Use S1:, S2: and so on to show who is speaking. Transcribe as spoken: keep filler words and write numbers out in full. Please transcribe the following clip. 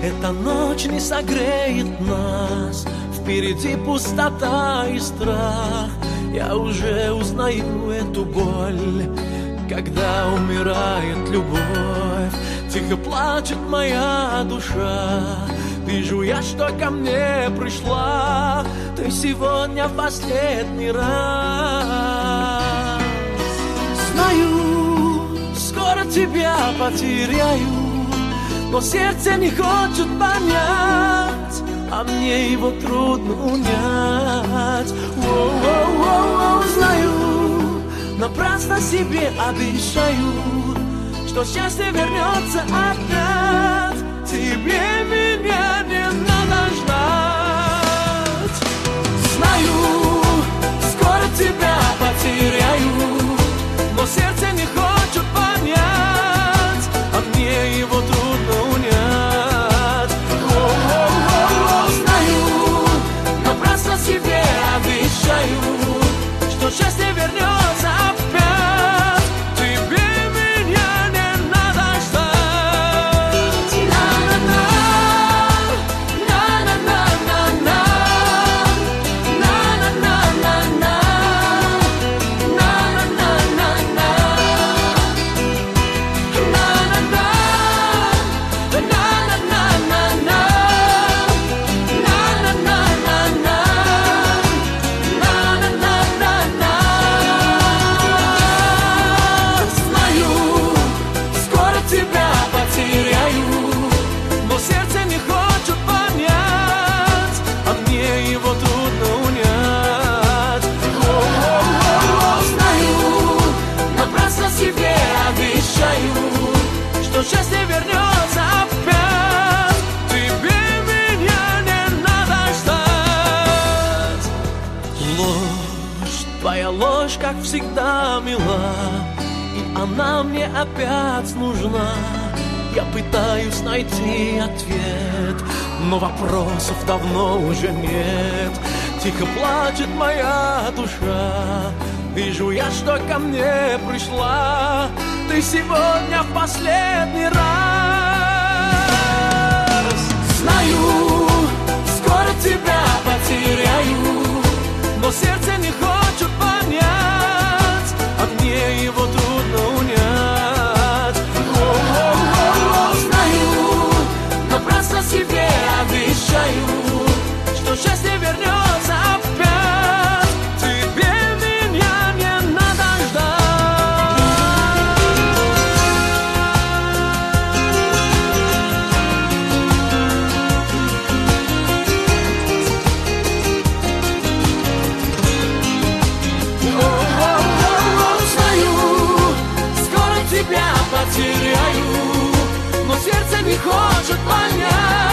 S1: Эта ночь не согреет нас, впереди пустота и страх. Я уже узнаю эту боль, когда умирает любовь. Тихо плачет моя душа, вижу я, что ко мне пришла ты сегодня в последний раз. Знаю, скоро тебя потеряю, но сердце не хочет понять, а мне его трудно унять. Воу-воу-воу, знаю, напрасно себе обещаю, что счастье вернется опять. Тебе меня не надо ждать. Знаю, скоро тебя потеряю, но сердце не хочет понять, а мне его трудно унять. О-о-о-о, знаю, напрасно себе обещаю, что счастье вернется опять. Тебе меня не надо ждать. На-на-на, на-на-на-на-на, на-на-на-на-на, на-на-на-на-на, знаю, скоро тебя потеряю, но сердце не хочет понять, а мне его трудно унять. О-о-о-о, знаю, напрасно себе обещаю, что счастье вернется опять. Тебе меня не надо ждать. Ложь, твоя ложь, как всегда, мила, и она мне опять нужна. Я пытаюсь найти ответ, но вопросов давно уже нет. Тихо плачет моя душа, вижу я, что ко мне пришла ты сегодня в последний раз. Знаю, скоро тебя потеряю, но сердце не хочет понять, а мне его трудно унять. О-о-о-о, знаю, напрасно себе обещаю, что счастье вернется опять. Тебе меня не надо ждать. О-о-о-о, знаю, скоро тебя потеряю, но сердце не хочет понять,